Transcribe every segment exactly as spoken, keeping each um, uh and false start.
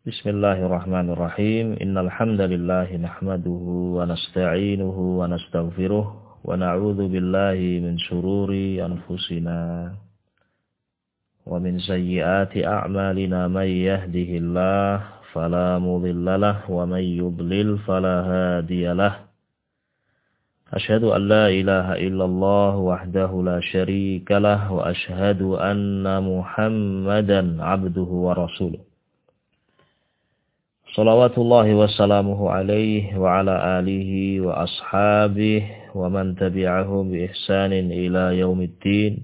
Bismillahirrahmanirrahim. Innal hamdalillah nahmaduhu wa nasta'inuhu wa nastaghfiruh wa na'udzu billahi min shururi anfusina wa min sayyiati a'malina may yahdihillah fala mudhillalah wa may yudlil fala hadiyalah. Asyhadu an la ilaha illallah wahdahu la syarikalah wa asyhadu anna Muhammadan 'abduhu wa rasuluh. Salawatullahi wassalamuhu alaihi wa ala alihi wa ashabihi wa man tabi'ahum bi ihsanin ila yaumiddin.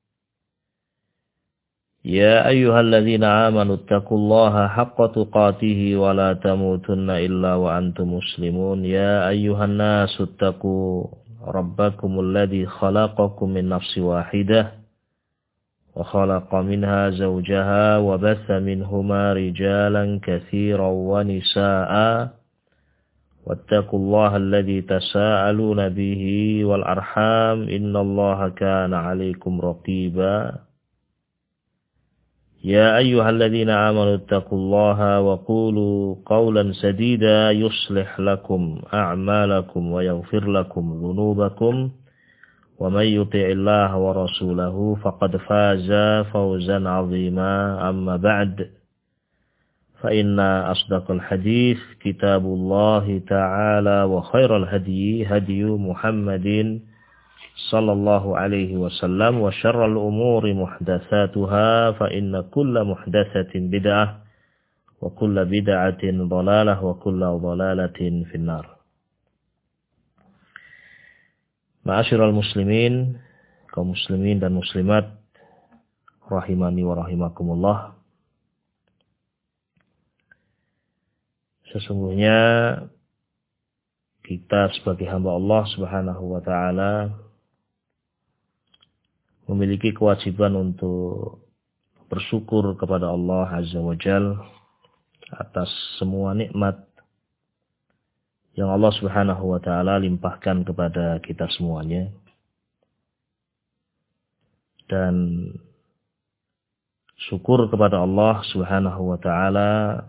Ya ayyuhalladzina amanu taqullaha haqqa tuqatih wa la tamutunna illa wa antum muslimun. Ya ayyuhan nasu taqu rabbakumul ladzi khalaqakum min nafsin wahidah وخلق منها زوجها وبث منهما رجالا كثيرا ونساء واتقوا الله الذي تساءلون به والأرحام إن الله كان عليكم رقيبا يا أيها الذين آمنوا اتقوا الله وقولوا قولا سديدا يصلح لكم أعمالكم ويغفر لكم ذنوبكم ومن يطع الله ورسوله فقد فاز فوزا عظيما أما بعد فإن أصدق الحديث كتاب الله تعالى وخير الهدي هدي محمد صلى الله عليه وسلم وشر الأمور محدثاتها فإن كل محدثة بدعة وكل بدعة ضلالة وكل ضلالة في النار. Ma'asyiral muslimin, kaum muslimin dan muslimat, rahimani wa rahimakumullah. Sesungguhnya kita sebagai hamba Allah Subhanahu wa taala memiliki kewajiban untuk bersyukur kepada Allah Azza wa Jalla atas semua nikmat yang Allah Subhanahu wa taala limpahkan kepada kita semuanya. Dan syukur kepada Allah Subhanahu wa taala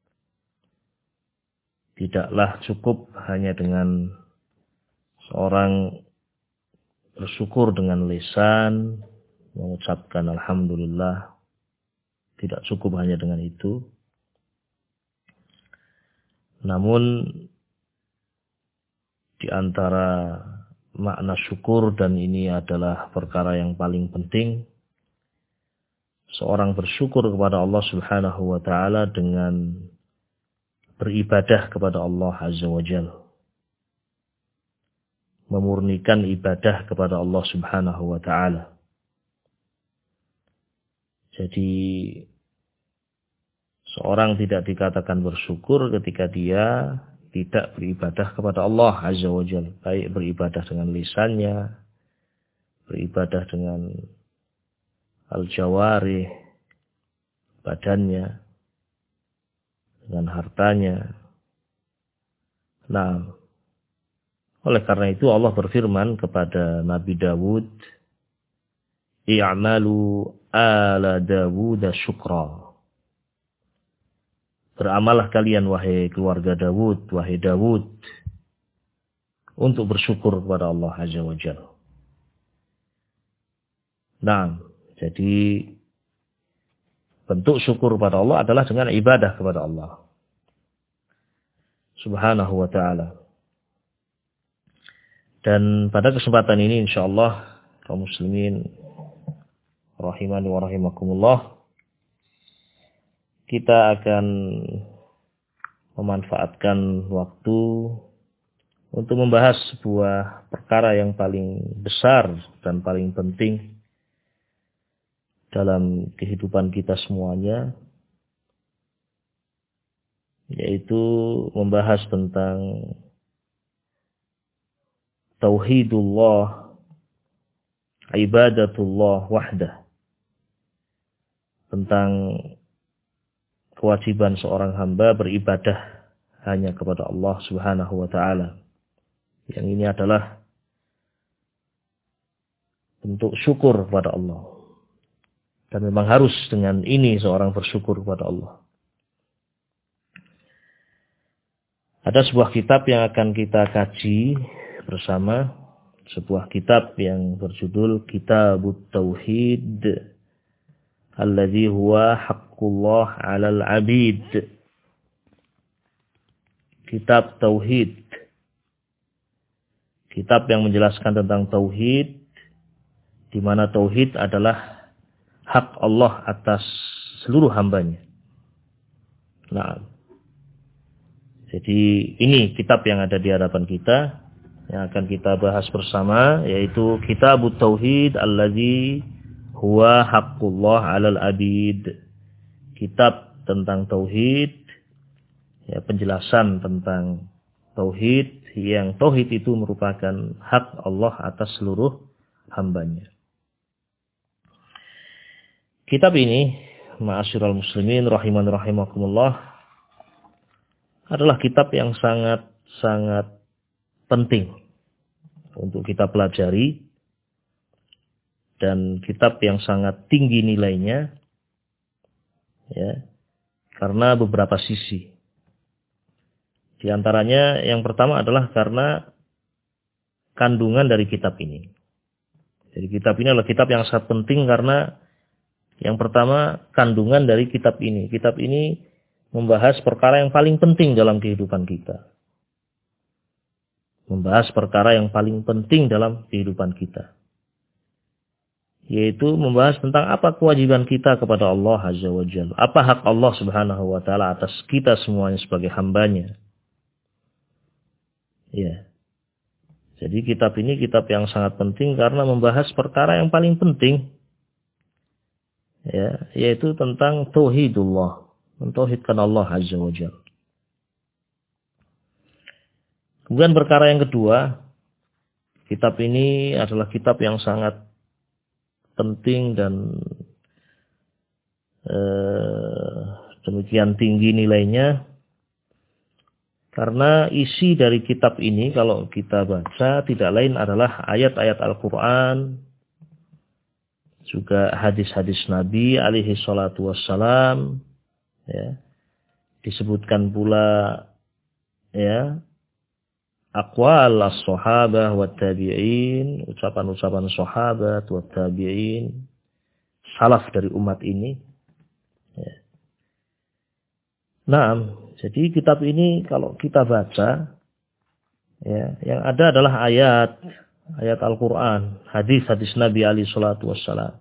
tidaklah cukup hanya dengan seorang bersyukur dengan lisan, mengucapkan alhamdulillah. Tidak cukup hanya dengan itu. Namun di antara makna syukur, dan ini adalah perkara yang paling penting, seorang bersyukur kepada Allah Subhanahu wa taala dengan beribadah kepada Allah Azza wa Jalla. Memurnikan ibadah kepada Allah Subhanahu wa taala. Jadi seorang tidak dikatakan bersyukur ketika dia tidak beribadah kepada Allah Azza wa Jalla. Baik beribadah dengan lisannya, beribadah dengan al-jawarih, badannya, dengan hartanya. Nah, oleh karena itu Allah berfirman kepada Nabi Dawud, "I'malu ala Dawud syukra." Beramalah kalian wahai keluarga Dawud, wahai Dawud, untuk bersyukur kepada Allah Azza wa Jalla. Nah, jadi bentuk syukur kepada Allah adalah dengan ibadah kepada Allah Subhanahu wa ta'ala. Dan pada kesempatan ini insyaallah kaum muslimin rahimani wa rahimakumullah, kita akan memanfaatkan waktu untuk membahas sebuah perkara yang paling besar dan paling penting dalam kehidupan kita semuanya, yaitu membahas tentang tauhidullah, ibadatullah wahdah, tentang kewajiban seorang hamba beribadah hanya kepada Allah Subhanahu wa taala. Yang ini adalah bentuk syukur kepada Allah. Dan memang harus dengan ini seorang bersyukur kepada Allah. Ada sebuah kitab yang akan kita kaji bersama, sebuah kitab yang berjudul Kitabut Tauhid alladzi huwa haqqullah 'alal 'abid. Kitab Tauhid, kitab yang menjelaskan tentang tauhid, di mana tauhid adalah hak Allah atas seluruh hambanya. Nah, jadi ini kitab yang ada di hadapan kita, yang akan kita bahas bersama, yaitu Kitabut Tauhid alladzi huwa haqqullah 'alal 'abid. Kitab tentang tauhid, ya, penjelasan tentang tauhid, yang tauhid itu merupakan hak Allah atas seluruh hambanya. Kitab ini, ma'asyiral muslimin rahiman rahimakumullah, adalah kitab yang sangat-sangat penting untuk kita pelajari, dan kitab yang sangat tinggi nilainya, ya, karena beberapa sisi. Di antaranya yang pertama adalah karena kandungan dari kitab ini. Jadi kitab ini adalah kitab yang sangat penting karena yang pertama kandungan dari kitab ini. Kitab ini membahas perkara yang paling penting dalam kehidupan kita. Membahas perkara yang paling penting dalam kehidupan kita. Yaitu membahas tentang apa kewajiban kita kepada Allah Azza wa Jalla. Apa hak Allah Subhanahu wa Ta'ala atas kita semuanya sebagai hambanya. Ya. Jadi kitab ini kitab yang sangat penting karena membahas perkara yang paling penting. Ya, yaitu tentang tauhidullah. Mentauhidkan Allah Azza wa Jalla. Kemudian perkara yang kedua, kitab ini adalah kitab yang sangat penting dan eh, demikian tinggi nilainya. Karena isi dari kitab ini kalau kita baca tidak lain adalah ayat-ayat Al-Quran, juga hadis-hadis Nabi alaihi salatu wassalam. Ya, disebutkan pula ya aqwal as-sahabah wa tabi'in, ucapan-ucapan sahabat wa tabi'in, salaf dari umat ini. Ya. Nah, jadi kitab ini kalau kita baca, ya, yang ada adalah ayat, ayat Al-Quran, hadis-hadis Nabi alaihi salatu wassalam.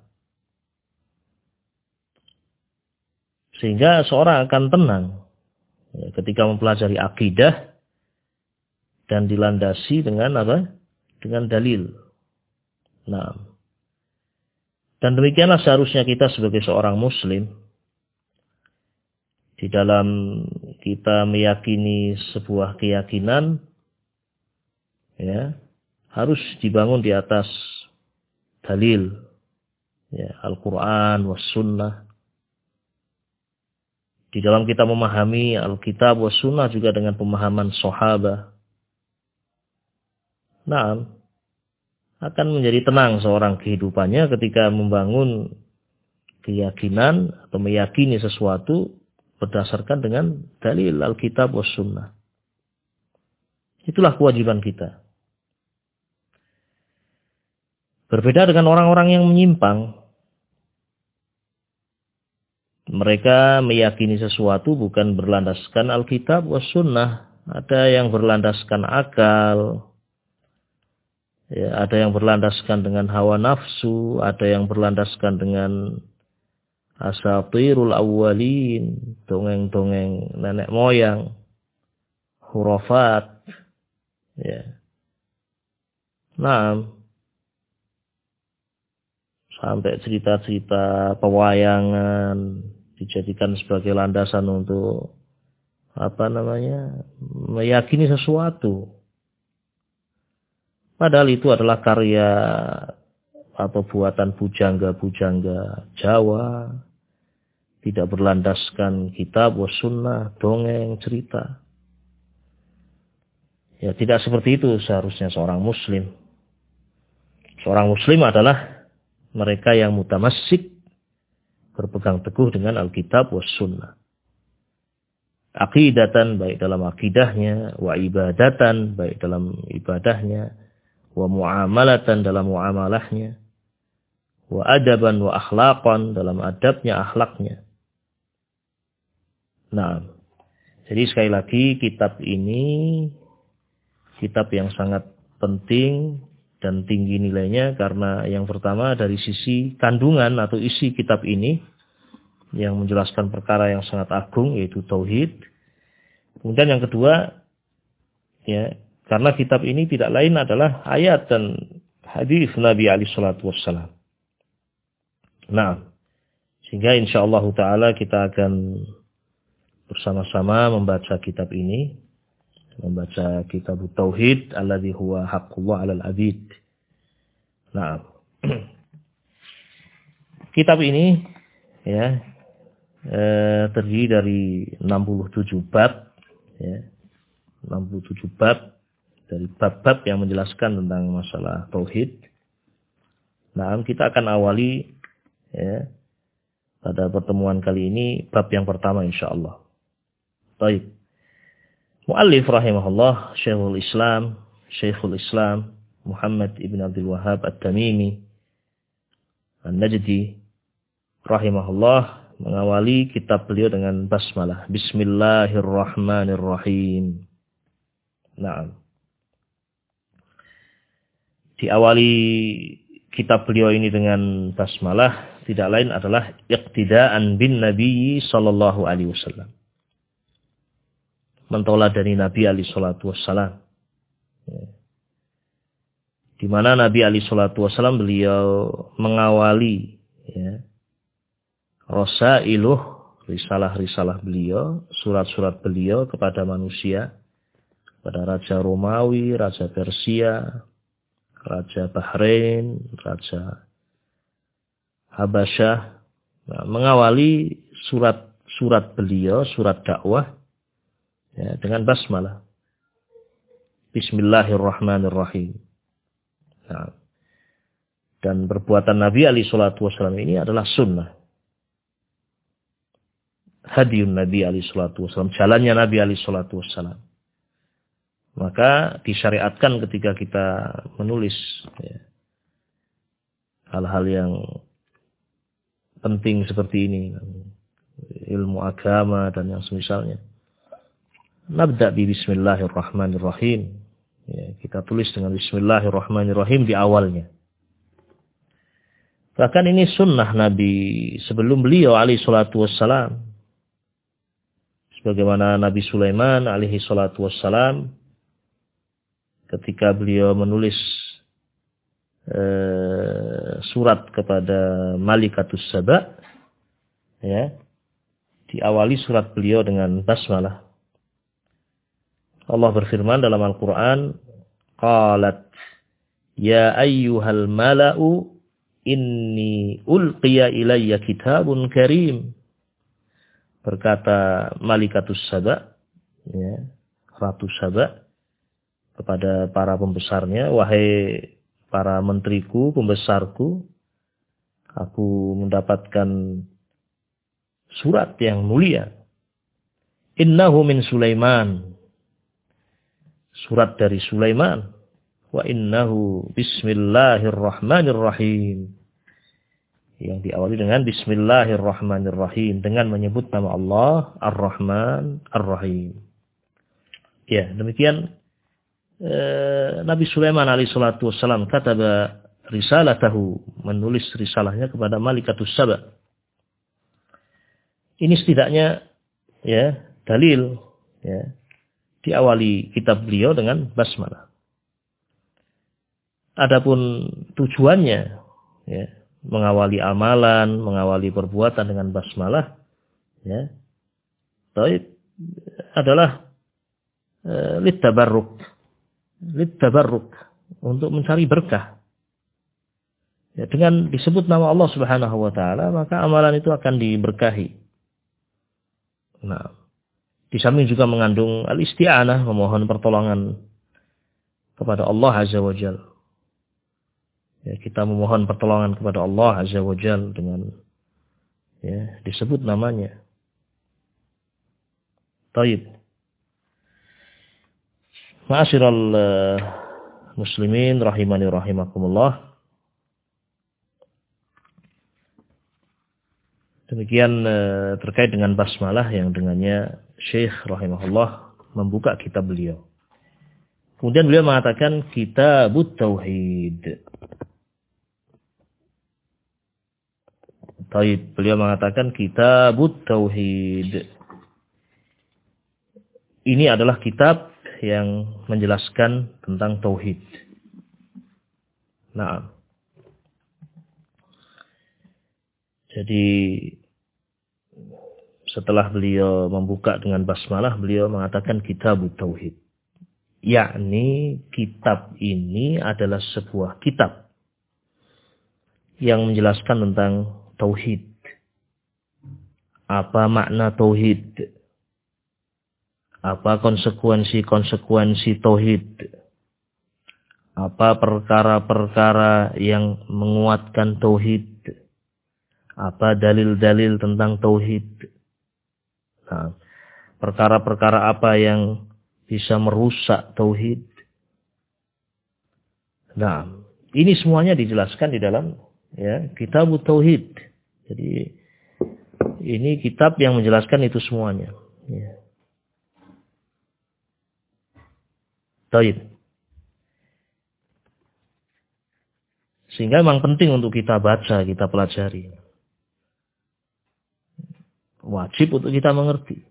Sehingga seorang akan tenang ya, ketika mempelajari akidah dan dilandasi dengan apa? Dengan dalil. Nah, dan demikianlah seharusnya kita sebagai seorang muslim di dalam kita meyakini sebuah keyakinan, ya, harus dibangun di atas dalil, ya, Al-Quran was sunnah. Di dalam kita memahami Alkitab wa Sunnah juga dengan pemahaman sahabat. Nah, akan menjadi tenang seorang kehidupannya ketika membangun keyakinan atau meyakini sesuatu berdasarkan dengan dalil Alkitab wa Sunnah. Itulah kewajiban kita. Berbeda dengan orang-orang yang menyimpang. Mereka meyakini sesuatu bukan berlandaskan Alkitab wa Sunnah. Ada yang berlandaskan akal. Ya, ada yang berlandaskan dengan hawa nafsu. Ada yang berlandaskan dengan asatirul awwalin. Dongeng-dongeng nenek moyang. Hurafat. Ya. Nah, sampai cerita-cerita pewayangan dijadikan sebagai landasan untuk apa namanya meyakini sesuatu. Padahal itu adalah karya atau buatan pujangga-pujangga Jawa, tidak berlandaskan kitab wa sunnah, dongeng, cerita. Ya, tidak seperti itu seharusnya seorang muslim. Seorang muslim adalah mereka yang mutamassik, berpegang teguh dengan Alkitab was sunnah. aqidatan, baik dalam akidahnya, wa ibadatan, baik dalam ibadahnya, wa muamalatan, dalam muamalahnya, wa adaban wa akhlaqan, dalam adabnya, akhlaknya. Nah, jadi sekali lagi kitab ini kitab yang sangat penting dan tinggi nilainya karena yang pertama dari sisi kandungan atau isi kitab ini yang menjelaskan perkara yang sangat agung yaitu tauhid. Kemudian yang kedua, ya, karena kitab ini tidak lain adalah ayat dan hadis Nabi alaihi salatu wassalam. Nah, sehingga insyaallah taala kita akan bersama-sama membaca kitab ini, membaca kitab tauhid alladzi huwa haqqullah 'alal 'abid. Nah, kitab ini ya eh, terdiri dari enam puluh tujuh bab, ya, enam puluh tujuh bab dari bab-bab yang menjelaskan tentang masalah tauhid. Nah, kita akan awali ya pada pertemuan kali ini bab yang pertama insyaallah. Baik. Muallif rahimahullah Syekhul Islam, Syekhul Islam Muhammad ibn Abdul Wahhab At-Tamimi An-Najdi rahimahullah mengawali kitab beliau dengan basmalah. Bismillahirrahmanirrahim. Naam. Diawali kitab beliau ini dengan basmalah tidak lain adalah iqtidaan bin Nabi sallallahu alaihi wasallam. Mentola dari Nabi alaihi salatu wassalam. Ya. Di mana Nabi alaihi salatu wassalam beliau mengawali ya, rasailuh, risalah-risalah beliau, surat-surat beliau kepada manusia, kepada Raja Romawi, Raja Persia, Raja Bahrain, Raja Habasyah. Nah, mengawali surat-surat beliau, surat dakwah, ya, dengan basmalah. Bismillahirrahmanirrahim. Nah, dan perbuatan Nabi alaihi salatu wassalam ini adalah sunnah. Hadiun Nabi alaihi salatu wassalam, jalannya Nabi alaihi salatu wassalam. Maka disyariatkan ketika kita menulis ya, hal-hal yang penting seperti ini, ilmu agama dan yang semisalnya. Nabda bi bismillahirrahmanirrahim. Ya, kita tulis dengan bismillahirrahmanirrahim di awalnya. Bahkan ini sunnah Nabi sebelum beliau alaihi salatu wassalam. Sebagaimana Nabi Sulaiman alaihi salatu wassalam ketika beliau menulis eh, surat kepada Malikatus Saba, ya, diawali surat beliau dengan basmalah. Allah berfirman dalam Al-Quran, qalat ya ayyuhal mala'u inni ulqiya ilayya kitabun karim. Berkata Malikatus Saba, ya, Ratu Saba, kepada para pembesarnya, wahai para menteriku, pembesarku, aku mendapatkan surat yang mulia. Innahu min Sulaiman. Surat dari Sulaiman. Wa innahu bismillahirrahmanirrahim. Yang diawali dengan bismillahirrahmanirrahim. Dengan menyebut nama Allah, Ar-Rahman, Ar-Rahim. Ya, demikian eh, Nabi Sulaiman alaihi salatu wassalam kataba risalatahu, menulis risalahnya kepada Malikatus Saba. Ini setidaknya ya dalil ya diawali kitab beliau dengan basmalah. Adapun tujuannya ya mengawali amalan, mengawali perbuatan dengan basmalah ya taib adalah e, littabarruk littabarruk untuk mencari berkah. Ya, dengan disebut nama Allah Subhanahu wa taala maka amalan itu akan diberkahi. Nah, di samping juga mengandung al-isti'anah, memohon pertolongan kepada Allah Azza wa Jalla. Ya, kita memohon pertolongan kepada Allah Azza wa Jalla dengan ya, disebut namanya. Taib. Ma'asyiral uh, muslimin rahimani rahimakumullah. Demikian uh, terkait dengan basmalah yang dengannya Syekh rahimahullah membuka kitab beliau. Kemudian beliau mengatakan Kitabut Tauhid. Taib, beliau mengatakan Kitabut Tauhid. Ini adalah kitab yang menjelaskan tentang tauhid. Nah, jadi setelah beliau membuka dengan basmalah, beliau mengatakan Kitabut Tauhid. Yakni kitab ini adalah sebuah kitab yang menjelaskan tentang tauhid. Apa makna tauhid? Apa konsekuensi-konsekuensi tauhid? Apa perkara-perkara yang menguatkan tauhid? Apa dalil-dalil tentang tauhid? Nah, perkara-perkara apa yang bisa merusak tauhid? Nah, ini semuanya dijelaskan di dalam ya, Kitabut Tauhid. Jadi ini kitab yang menjelaskan itu semuanya. Ya. Taib. Sehingga memang penting untuk kita baca, kita pelajari. Wajib untuk kita mengerti.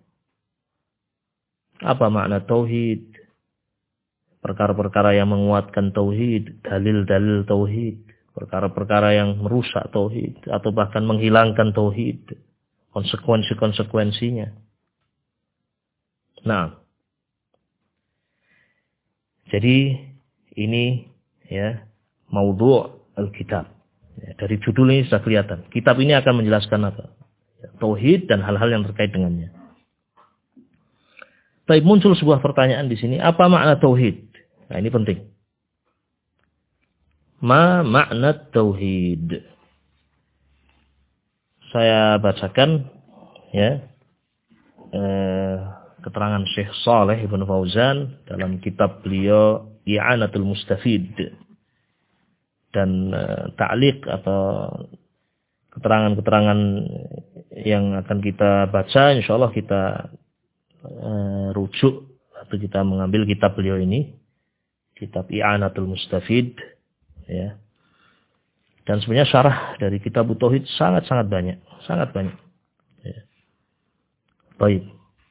Apa makna tauhid? Perkara-perkara yang menguatkan tauhid, dalil-dalil tauhid, perkara-perkara yang merusak tauhid atau bahkan menghilangkan tauhid, konsekuensi-konsekuensinya. Nah, jadi ini ya maudhu' al-kitab. Ya, dari judul ini sudah kelihatan. Kitab ini akan menjelaskan apa? Ya, tauhid dan hal-hal yang terkait dengannya. Tapi muncul sebuah pertanyaan di sini, apa makna tauhid? Nah, ini penting. Ma makna tauhid? Saya bacakan ya eh, keterangan Syekh Shalih Ibn Fauzan dalam kitab beliau I'anatul Mustafid dan uh, ta'liq atau keterangan-keterangan yang akan kita baca, insyaallah kita uh, rujuk atau kita mengambil kitab beliau ini, kitab I'anatul Mustafid ya. Dan sebenarnya syarah dari kitab Tauhid sangat-sangat banyak, sangat banyak. Ya. Baik.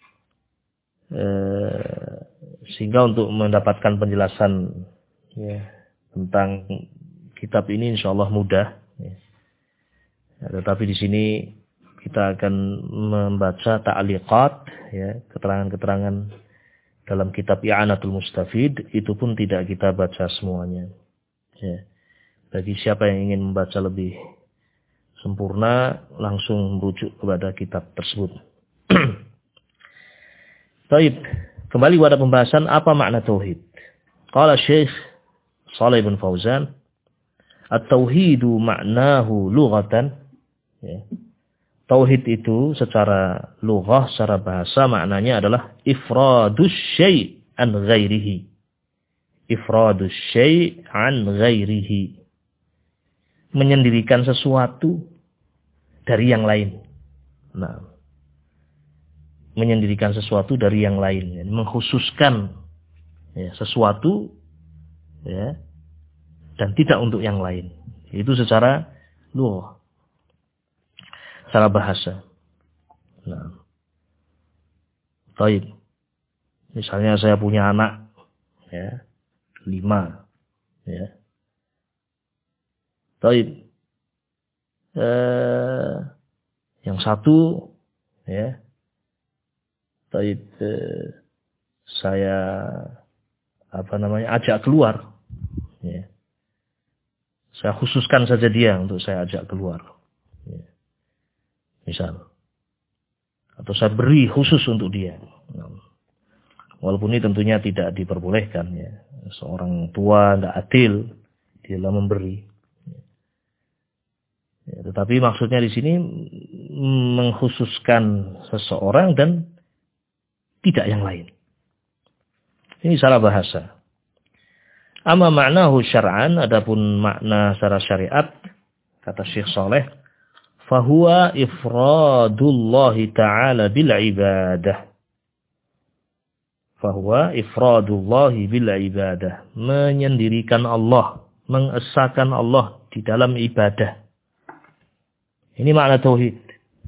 Eh, sehingga untuk mendapatkan penjelasan ya, tentang kitab ini insyaallah mudah ya. Ya, tetapi di sini kita akan membaca ta'liqat ya, keterangan-keterangan dalam kitab I'anatul Mustafid, itu pun tidak kita baca semuanya ya. Bagi siapa yang ingin membaca lebih sempurna langsung merujuk kepada kitab tersebut. Baik, kembali pada pembahasan apa makna tauhid. Qala Syekh Shalih bin Fauzan, at-tauhidu maknahu lughatan. Ya. Tauhid itu secara lughah, secara bahasa maknanya adalah ifradus syai' an ghairihi. Ifradus syai' an ghairihi. Menyendirikan sesuatu dari yang lain. Nah, menyendirikan sesuatu dari yang lain, ya, mengkhususkan ya, sesuatu ya, dan tidak untuk yang lain. Itu secara lughah, secara bahasa. Nah, baik. Misalnya saya punya anak, ya, lima, ya. Baik. Eh, yang satu, ya. Taib eh, saya apa namanya ajak keluar, ya. Saya khususkan saja dia untuk saya ajak keluar, ya. Misal, atau saya beri khusus untuk dia. Walaupun ini tentunya tidak diperbolehkan, ya. Seorang tua tidak adil di dalam memberi. Ya, tetapi maksudnya di sini mengkhususkan seseorang dan tidak yang lain. Ini salah bahasa. Amma ma'nahu syar'an, adapun makna secara syariat, kata Syekh Saleh, fahuwa ifradullahi ta'ala bil ibadah. Fahuwa ifradullahi bil ibadah. Menyendirikan Allah, mengesahkan Allah di dalam ibadah. Ini makna tauhid.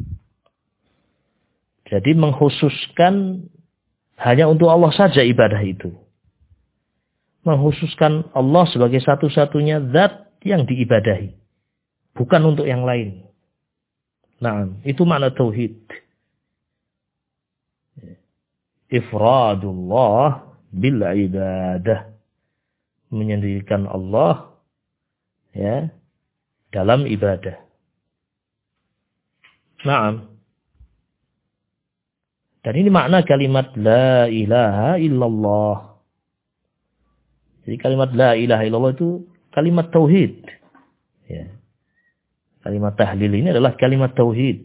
Jadi mengkhususkan hanya untuk Allah saja ibadah itu. Mengkhususkan Allah sebagai satu-satunya zat yang diibadahi. Bukan untuk yang lain. Nah, itu makna tauhid. Ifradullah bil ibadah. Menyendirikan Allah ya dalam ibadah. Naam. Dan ini makna kalimat la ilaha illallah. Jadi kalimat la ilaha illallah itu kalimat tauhid. Ya. Kalimat tahlil ini adalah kalimat tauhid.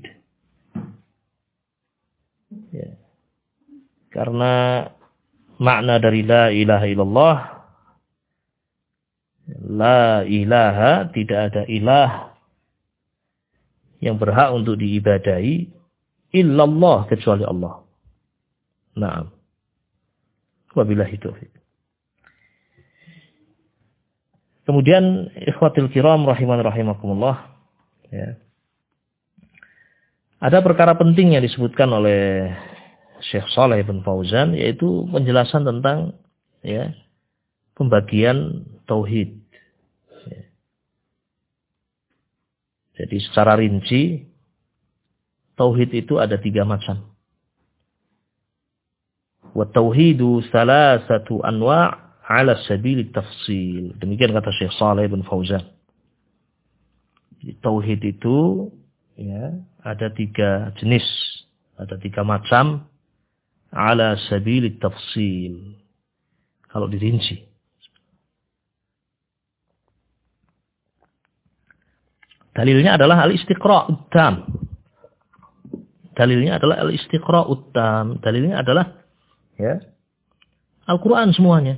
Ya. Karena makna dari la ilaha illallah, la ilaha, tidak ada ilah yang berhak untuk diibadahi illallah, kecuali Allah. Naam. Wabillahi taufiq. Kemudian ikhwatil kiram rahiman rahimakumullah, ya. Ada perkara penting yang disebutkan oleh Syekh Shalih bin Fauzan, yaitu penjelasan tentang ya pembagian tauhid. Ya. Jadi secara rinci tauhid itu ada tiga macam. Wa tauhidu salasatu anwa' ala sabili tafsil. Demikian kata Syekh Shalih bin Fauzan. Jadi, tauhid itu ya ada tiga jenis, ada tiga macam ala sabili tafsil. Kalau dirinci. Dalilnya adalah al-istiqra'ut tam. Dalilnya adalah al-istiqra'ut tam. Dalilnya adalah ya Al-Quran semuanya.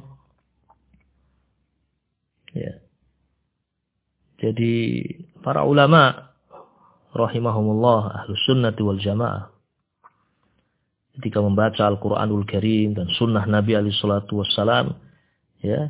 Ya. Jadi para ulama rahimahumullah ahlus sunnati wal jamaah ketika membaca Al-Quranul Karim dan sunnah Nabi alaihi salatu wassalam ya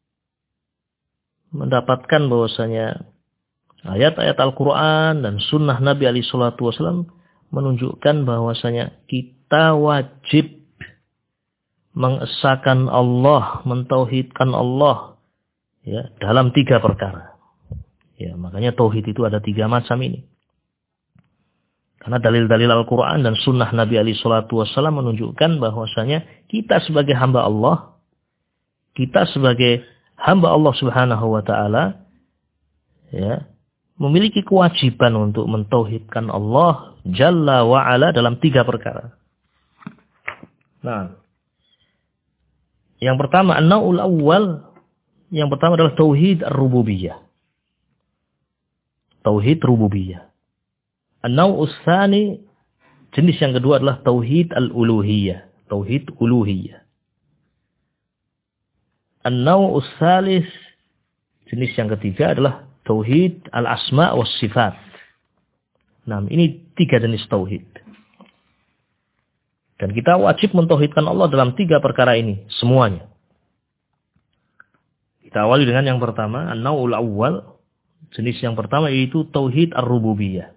mendapatkan bahwasanya ayat-ayat Al-Quran dan sunnah Nabi alaihi salatu wassalam menunjukkan bahwasanya kita wajib mengesahkan Allah, mentauhidkan Allah ya dalam tiga perkara. Ya, makanya tauhid itu ada tiga macam ini. Karena dalil-dalil Al-Quran dan sunnah Nabi alaihi salatu wassalam menunjukkan bahwasanya kita sebagai hamba Allah, kita sebagai hamba Allah Subhanahu wa taala ya, memiliki kewajiban untuk mentauhidkan Allah Jalla wa ala dalam tiga perkara. Nah, yang pertama, an-naw'ul awwal, yang pertama adalah tauhid ar-rububiyah. Tauhid rububiyah. An-naw'us tsani, jenis yang kedua adalah tauhid al-uluhiyah, tauhid uluhiyah. An-naw'us tsalits, jenis yang ketiga adalah tauhid al-asma' was sifat. Nah, ini tiga jenis tauhid. Dan kita wajib mentauhidkan Allah dalam tiga perkara ini, semuanya. Kita awali dengan yang pertama, an-naw'ul awwal. Jenis yang pertama yaitu tauhid ar-rububiyah.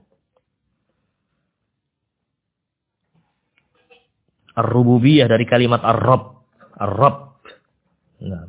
Ar-rububiyah dari kalimat ar-rabb. Ar-rabb. Nah.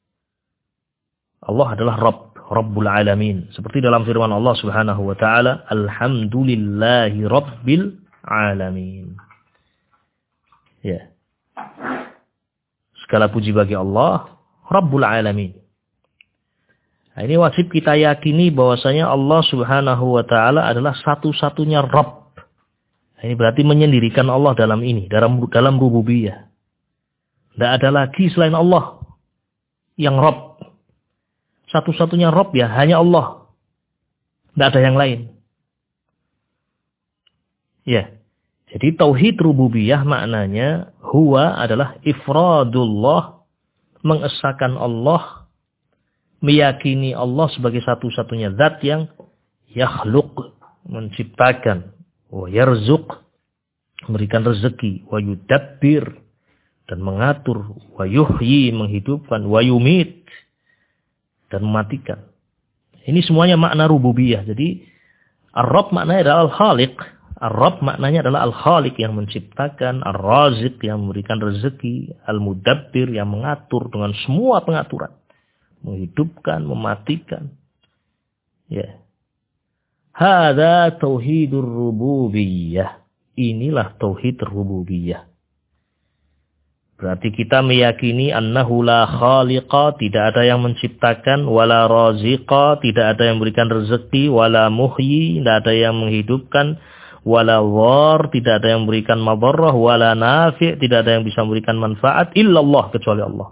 Allah adalah Rabb, Rabbul Alamin. Seperti dalam firman Allah Subhanahu wa taala, alhamdulillahi rabbil alamin. Ya. Segala puji bagi Allah, Rabbul Alamin. Nah, ini wajib kita yakini bahwasanya Allah Subhanahu wa taala adalah satu-satunya Rabb. Nah, ini berarti menyendirikan Allah dalam ini, dalam dalam rububiyah. Tidak ada lagi selain Allah yang Rabb. Satu-satunya Rabb ya hanya Allah. Tidak ada yang lain. Ya. Jadi tauhid rububiyah maknanya huwa adalah ifradullah, mengesahkan Allah, meyakini Allah sebagai satu-satunya zat yang yakhluq, menciptakan, wa yarzuq, memberikan rezeki, wa yudabbir, dan mengatur, wa yuhyi, menghidupkan, wa yumit, dan mematikan. Ini semuanya makna rububiyah. Jadi Ar-Rabb maknanya adalah Al-Khaliq. Ar-Rabb maknanya adalah Al-Khaliq yang menciptakan, Ar-Raziq yang memberikan rezeki, Al-Mudabbir yang mengatur dengan semua pengaturan, menghidupkan, mematikan. Ya. Hadza tauhidur rububiyah. Inilah tauhid rububiyah. Berarti kita meyakini annahu la khaliqa, tidak ada yang menciptakan, wala raziqa, tidak ada yang memberikan rezeki, wala muhyi, tidak ada yang menghidupkan, wala dhar, tidak ada yang memberikan madarrah, wala nafi', tidak ada yang bisa memberikan manfaat, illallah, kecuali Allah.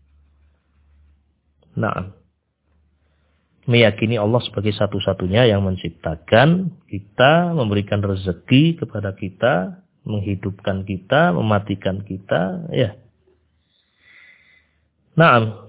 Nah, meyakini Allah sebagai satu-satunya yang menciptakan kita, memberikan rezeki kepada kita, menghidupkan kita, mematikan kita, ya. Naam.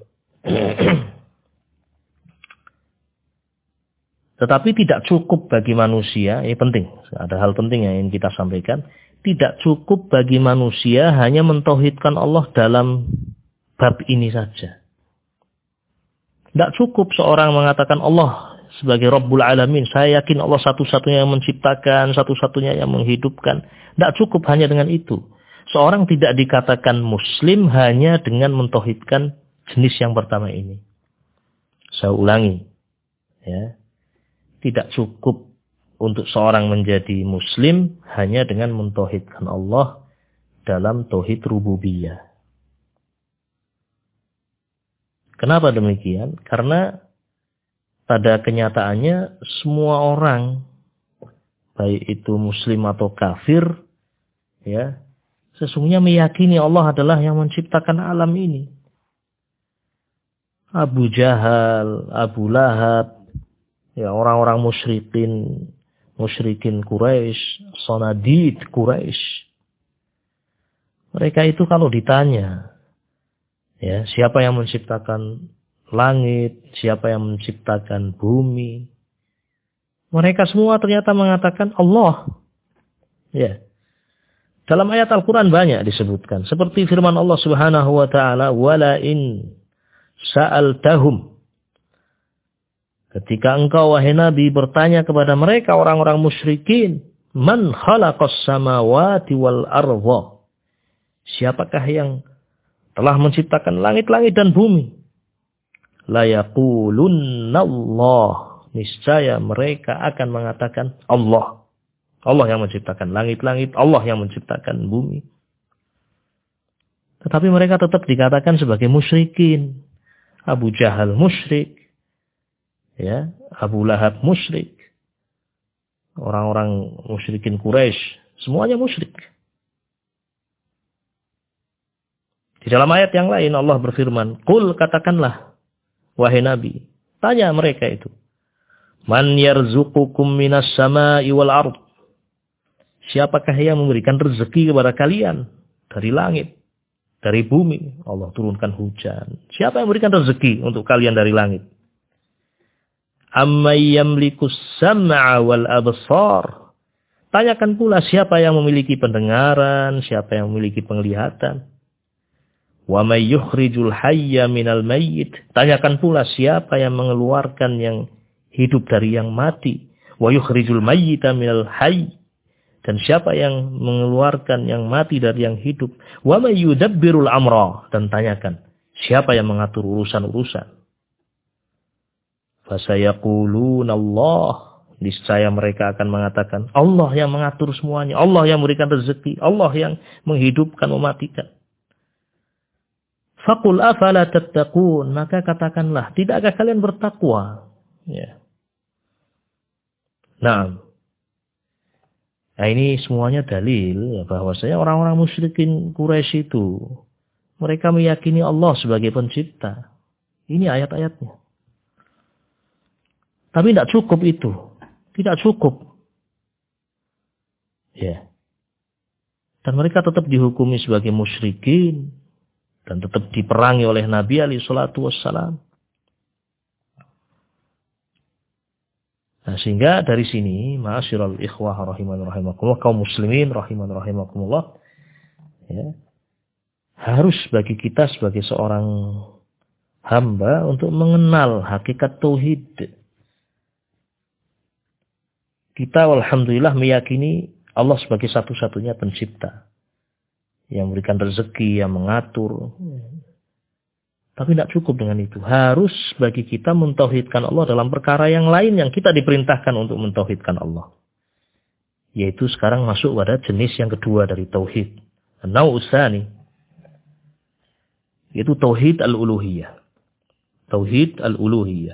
Tetapi tidak cukup bagi manusia, ini penting, ada hal penting yang ingin kita sampaikan. Tidak cukup bagi manusia hanya mentauhidkan Allah dalam bab ini saja. Tidak cukup seorang mengatakan Allah sebagai Rabbul Alamin. Saya yakin Allah satu-satunya yang menciptakan, satu-satunya yang menghidupkan. Tidak cukup hanya dengan itu. Seorang tidak dikatakan muslim hanya dengan mentauhidkan jenis yang pertama ini. Saya ulangi. Ya. Tidak cukup untuk seorang menjadi muslim hanya dengan mentauhidkan Allah dalam tauhid rububiyah. Kenapa demikian? Karena pada kenyataannya semua orang, baik itu muslim atau kafir, ya, sesungguhnya meyakini Allah adalah yang menciptakan alam ini. Abu Jahal, Abu Lahab, ya, orang-orang musyrikin, musyrikin Quraisy, Sanadid Quraisy. Mereka itu kalau ditanya, ya, siapa yang menciptakan langit, siapa yang menciptakan bumi, mereka semua ternyata mengatakan Allah. Ya. Dalam ayat Al-Quran banyak disebutkan. Seperti firman Allah Subhanahu wa ta'ala, wala in sa'altahum. Ketika engkau wahai Nabi bertanya kepada mereka orang-orang musyrikin, man khalaqas samawati wal ardha. Siapakah yang telah menciptakan langit-langit dan bumi? La yaqulunna Allah. Niscaya mereka akan mengatakan Allah. Allah yang menciptakan langit-langit, Allah yang menciptakan bumi. Tetapi mereka tetap dikatakan sebagai musyrikin. Abu Jahal musyrik, ya, Abu Lahab musyrik, orang-orang musyrikin Quraisy semuanya musyrik. Di dalam ayat yang lain Allah berfirman, "Qul," katakanlah wahai Nabi, tanya mereka itu, "Man yarzuqukum minas sama'i wal ard?" Siapakah yang memberikan rezeki kepada kalian dari langit, dari bumi? Allah turunkan hujan. Siapa yang memberikan rezeki untuk kalian dari langit? Amman yamlikus sam'a wal absar? Tanyakan pula siapa yang memiliki pendengaran, siapa yang memiliki penglihatan. Wa may yukhrijul hayya minal mayyit? Tanyakan pula siapa yang mengeluarkan yang hidup dari yang mati. Wa yukhrijul mayyita minal hayy? Dan siapa yang mengeluarkan yang mati dari yang hidup. Wa may yudabbirul amra? Dan tanyakan siapa yang mengatur urusan-urusan. Fasayaquluna Allah. Niscaya mereka akan mengatakan Allah yang mengatur semuanya. Allah yang memberikan rezeki. Allah yang menghidupkan, mematikan. Faqul afala tattaqun, maka katakanlah, tidakkah kalian bertakwa? Ya. Nah, nah ini semuanya dalil ya bahwasanya orang-orang musyrikin Quraisy itu mereka meyakini Allah sebagai pencipta. Ini ayat-ayatnya. Tapi tidak cukup itu. Tidak cukup. Ya. Dan mereka tetap dihukumi sebagai musyrikin. Dan tetap diperangi oleh Nabi alaihi salatu wassalam. Nah, sehingga dari sini, ma'asyiral ikhwah rahiman rahimakumullah, kaum muslimin rahiman rahimakumullah, ya, harus bagi kita sebagai seorang hamba untuk mengenal hakikat tauhid. Kita alhamdulillah meyakini Allah sebagai satu-satunya pencipta. Yang memberikan rezeki, yang mengatur. Tapi tidak cukup dengan itu. Harus bagi kita mentauhidkan Allah dalam perkara yang lain yang kita diperintahkan untuk mentauhidkan Allah. Yaitu sekarang masuk pada jenis yang kedua dari tauhid. An-Naw'usani. Yaitu tauhid al-uluhiyah. Tauhid al-uluhiyah.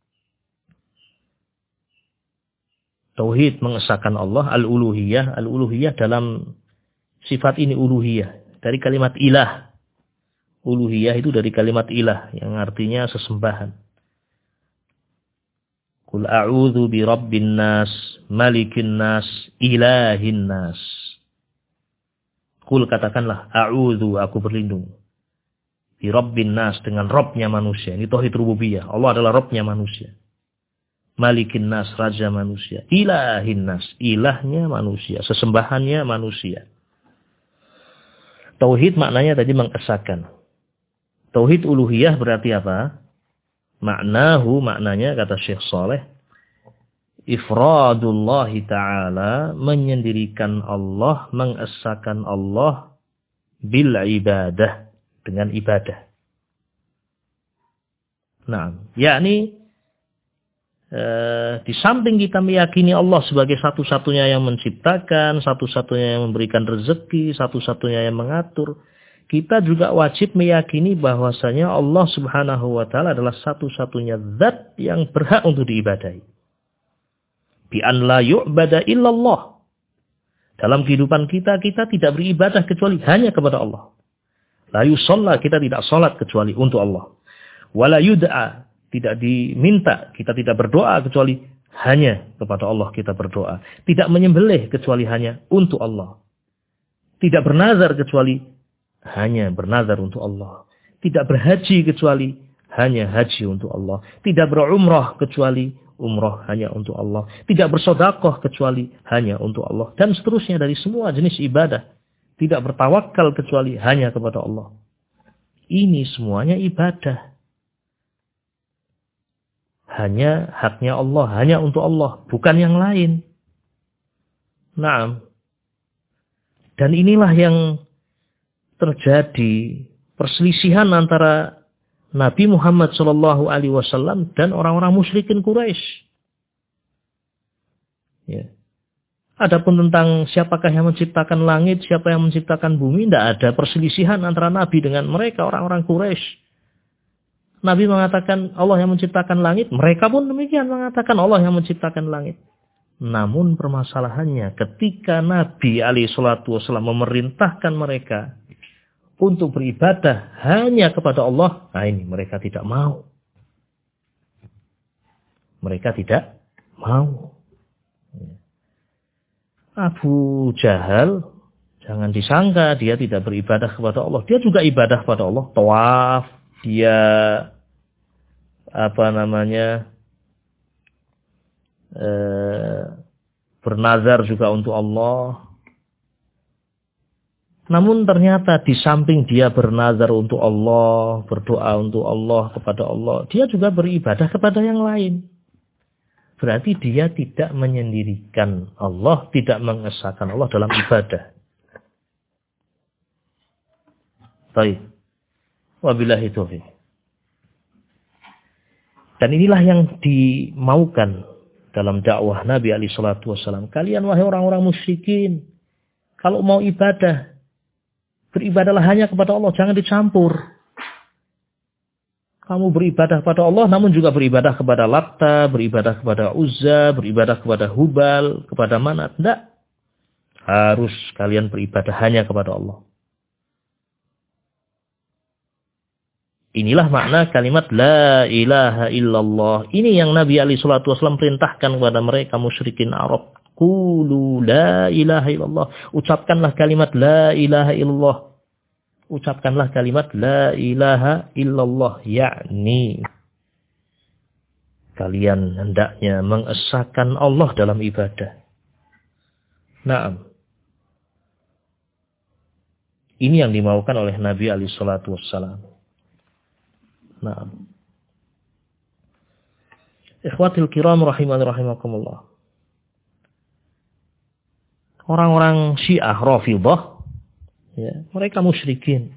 Tauhid mengesahkan Allah, al-uluhiyah. Al-uluhiyah dalam sifat ini uluhiyah. Dari kalimat ilah. Uluhiyah itu dari kalimat ilah. Yang artinya sesembahan. Qul a'udhu bi rabbin nas, malikin nas, ilahin nas. Qul katakanlah, a'udhu, aku berlindung. Bi rabbin nas, dengan Rabbnya manusia. Ini tauhid rububiyah. Allah adalah Rabbnya manusia. Malikin nas, raja manusia. Ilahin nas, ilahnya manusia. Sesembahannya manusia. Tauhid maknanya tadi mengesahkan. Tauhid uluhiyah berarti apa? Maknahu, maknanya kata Syekh Saleh, ifradullahi ta'ala, menyendirikan Allah, mengesahkan Allah bil ibadah, dengan ibadah. Nah, yakni Uh, di samping kita meyakini Allah sebagai satu-satunya yang menciptakan, satu-satunya yang memberikan rezeki, satu-satunya yang mengatur, kita juga wajib meyakini bahwasanya Allah Subhanahu wa taala adalah satu-satunya zat yang berhak untuk diibadahi. Bi an la yu'bada illallah. Dalam kehidupan kita, kita tidak beribadah kecuali hanya kepada Allah. La yusalla, kita tidak salat kecuali untuk Allah. Wala yud'a, tidak diminta, kita tidak berdoa kecuali hanya kepada Allah kita berdoa. Tidak menyembelih kecuali hanya untuk Allah. Tidak bernazar kecuali hanya bernazar untuk Allah. Tidak berhaji kecuali hanya haji untuk Allah. Tidak berumrah kecuali umrah hanya untuk Allah. Tidak bersedekah kecuali hanya untuk Allah. Dan seterusnya dari semua jenis ibadah. Tidak bertawakal kecuali hanya kepada Allah. Ini semuanya ibadah. Hanya haknya Allah, hanya untuk Allah, bukan yang lain. Naam. Dan inilah yang terjadi perselisihan antara Nabi Muhammad shallallahu alaihi wasallam dan orang-orang musyrikin Quraisy. Ya. Adapun tentang siapakah yang menciptakan langit, siapa yang menciptakan bumi, tidak ada perselisihan antara Nabi dengan mereka, orang-orang Quraisy. Nabi mengatakan Allah yang menciptakan langit. Mereka pun demikian mengatakan Allah yang menciptakan langit. Namun permasalahannya ketika Nabi alaihi salatu wasallam memerintahkan mereka untuk beribadah hanya kepada Allah. Nah ini mereka tidak mau. Mereka tidak mau. Abu Jahal, jangan disangka dia tidak beribadah kepada Allah. Dia juga ibadah kepada Allah. Tawaf. Dia apa namanya e, bernazar juga untuk Allah. Namun ternyata di samping dia bernazar untuk Allah, berdoa untuk Allah, kepada Allah, dia juga beribadah kepada yang lain. Berarti dia tidak menyendirikan Allah, tidak mengesahkan Allah dalam ibadah. Baik. Wabillahi taufiq. Dan inilah yang dimaukan dalam dakwah Nabi alaihi salatu wasallam. Kalian wahai orang-orang musyrikin, kalau mau ibadah, beribadahlah hanya kepada Allah, jangan dicampur. Kamu beribadah kepada Allah, namun juga beribadah kepada Latta, beribadah kepada Uzza, beribadah kepada Hubal, kepada Manat. Tidak. Harus kalian beribadah hanya kepada Allah. Inilah makna kalimat la ilaha illallah. Ini yang Nabi alaihi salatu wasallam perintahkan kepada mereka musyrikin Arab Qulu la ilaha illallah. Ucapkanlah kalimat la ilaha illallah. Ucapkanlah kalimat la ilaha illallah. Yakni kalian hendaknya mengesahkan Allah dalam ibadah. Naam. Ini yang dimaukan oleh Nabi alaihi salatu wassalam. Naam. Ikhwatil kiram rahimani rahimakumullah. Orang-orang Syiah Rafidhah, ya, mereka musyrikin.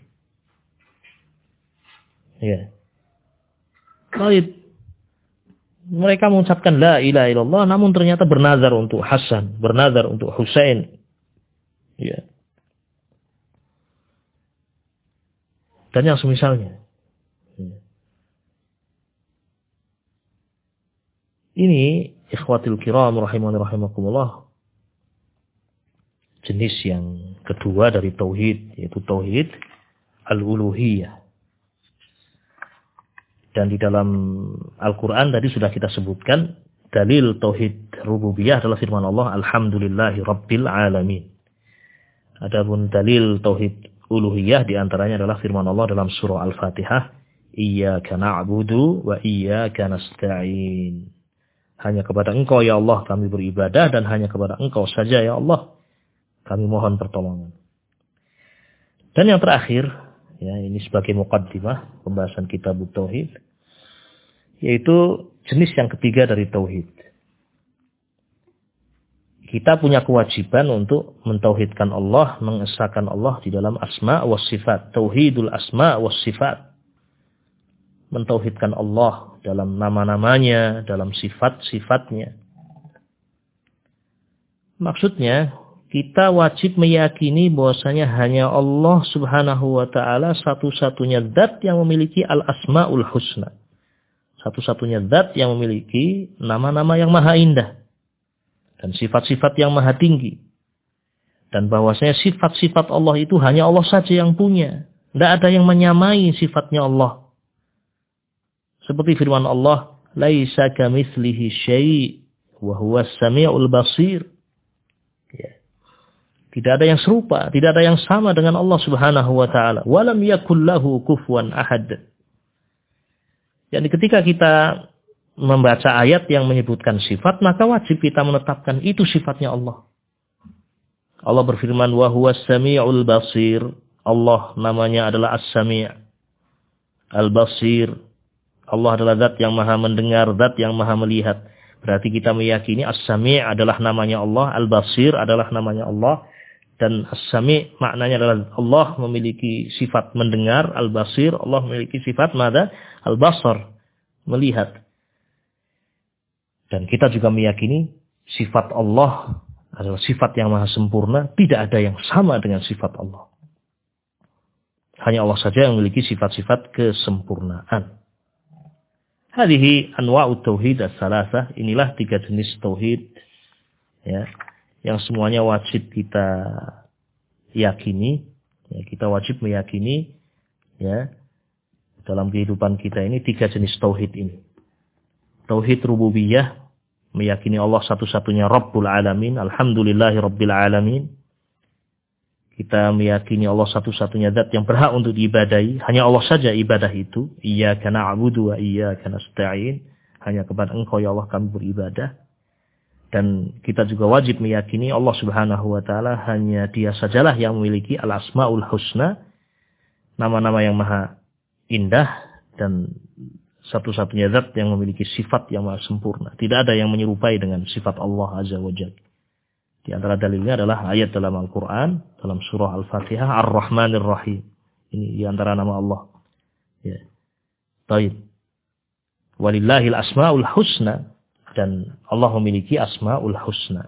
Ya. Baik. Mereka mengucapkan la ilaha illallah, namun ternyata bernazar untuk Hasan, bernazar untuk Husain. Ya. Dan yang semisalnya. Ya. Ini ikhwatil kiram rahimani rahimakumullah. Jenis yang kedua dari tauhid, yaitu tauhid al-uluhiyah. Dan di dalam Al-Quran tadi sudah kita sebutkan, dalil tauhid rububiyah adalah firman Allah, Alhamdulillahi Rabbil Alamin. Adapun dalil tauhid uluhiyah diantaranya adalah firman Allah dalam surah Al-Fatihah, Iyyaka na'budu wa iyyaka nasta'in. Hanya kepada Engkau ya Allah kami beribadah, dan hanya kepada Engkau saja ya Allah kami mohon pertolongan. Dan yang terakhir, ya, ini sebagai muqaddimah pembahasan kitab tauhid, yaitu jenis yang ketiga dari tauhid. Kita punya kewajiban untuk mentauhidkan Allah, mengesahkan Allah di dalam asma wa sifat, tauhidul asma wa sifat. Mentauhidkan Allah dalam nama-namanya, dalam sifat-sifatnya. Maksudnya, kita wajib meyakini bahwasanya hanya Allah subhanahu wa ta'ala satu-satunya zat yang memiliki al-asma'ul husna. Satu-satunya zat yang memiliki nama-nama yang maha indah. Dan sifat-sifat yang maha tinggi. Dan bahwasanya sifat-sifat Allah itu hanya Allah saja yang punya. Tidak ada yang menyamai sifatnya Allah. Seperti firman Allah, Laisa kamitslihi syai' wa huwas sami'ul basir. Ya. Tidak ada yang serupa, tidak ada yang sama dengan Allah subhanahu wa ta'ala. Walam yakul lahu kufuwan ahad. Jadi ketika kita membaca ayat yang menyebutkan sifat, maka wajib kita menetapkan itu sifatnya Allah. Allah berfirman, wa huwas sami'ul basir. Allah namanya adalah as-sami' al-basir. Allah adalah zat yang maha mendengar, zat yang maha melihat. Berarti kita meyakini as-sami' adalah namanya Allah, al-basir adalah namanya Allah. Dan as-sami' maknanya adalah Allah memiliki sifat mendengar, al-basir, Allah memiliki sifat mada, al-basar, melihat. Dan kita juga meyakini sifat Allah adalah sifat yang maha sempurna, tidak ada yang sama dengan sifat Allah. Hanya Allah saja yang memiliki sifat-sifat kesempurnaan. Hadhihi anwa'ut tauhid as-salasah, inilah tiga jenis tauhid, ya, yang semuanya wajib kita yakini, ya, kita wajib meyakini, ya, dalam kehidupan kita ini tiga jenis tauhid ini. Tauhid rububiyah, meyakini Allah satu-satunya Rabbul Alamin, Alhamdulillahi Rabbil Alamin. Kita meyakini Allah satu-satunya zat yang berhak untuk diibadahi, hanya Allah saja ibadah itu. Iyyaka na'budu wa iyyaka nasta'in. Hanya kepada Engkau ya Allah kami beribadah. Dan kita juga wajib meyakini Allah subhanahu wa ta'ala hanya dia sajalah yang memiliki al-asma'ul husna. Nama-nama yang maha indah. Dan satu-satunya zat yang memiliki sifat yang maha sempurna. Tidak ada yang menyerupai dengan sifat Allah azza wa jalla. Di antara dalilnya adalah ayat dalam Al-Quran. Dalam surah Al-Fatihah. Ar-Rahmanir Rahim. Ini di antara nama Allah. Ya. Baik. Walillahil asma'ul husna. Dan Allah memiliki asma'ul husna.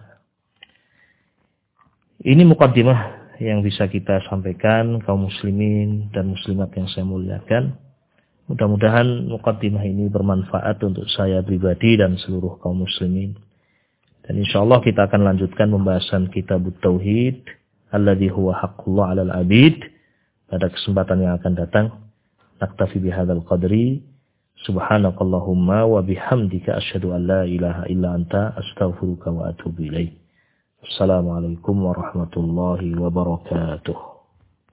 Ini muqaddimah yang bisa kita sampaikan kaum muslimin dan muslimat yang saya muliakan. Mudah-mudahan muqaddimah ini bermanfaat untuk saya pribadi dan seluruh kaum muslimin. Dan insyaallah kita akan lanjutkan pembahasan kitab tauhid alladzi huwa haqqullah 'alal 'abid pada kesempatan yang akan datang. Naktafi bihadzal qadri. Subhanakallahumma wa bihamdika asyhadu an la ilaha illa anta astaghfiruka wa atubu ilaik. Assalamualaikum warahmatullahi wabarakatuh.